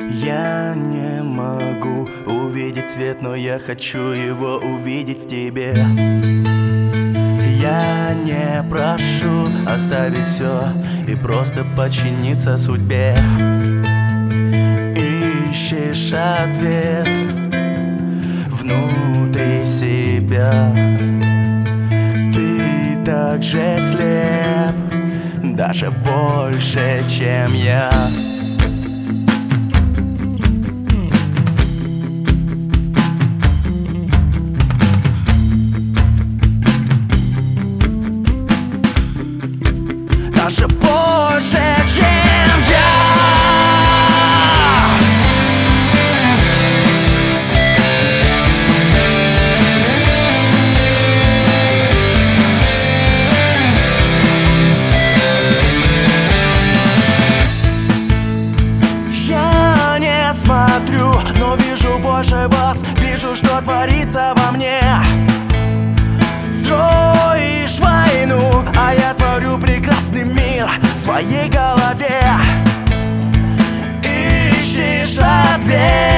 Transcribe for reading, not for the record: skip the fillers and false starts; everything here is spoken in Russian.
Я не могу увидеть свет, но я хочу его увидеть в тебе. Я не прошу оставить все и просто подчиниться судьбе. Ищешь ответ внутри себя. Ты так же слеп, даже больше, чем я. Даже больше, чем я. Я не смотрю, но вижу больше вас. Вижу, что творится во мне. Строишь войну, а я творю прекрасный мир в своей голове. Ищешь ответ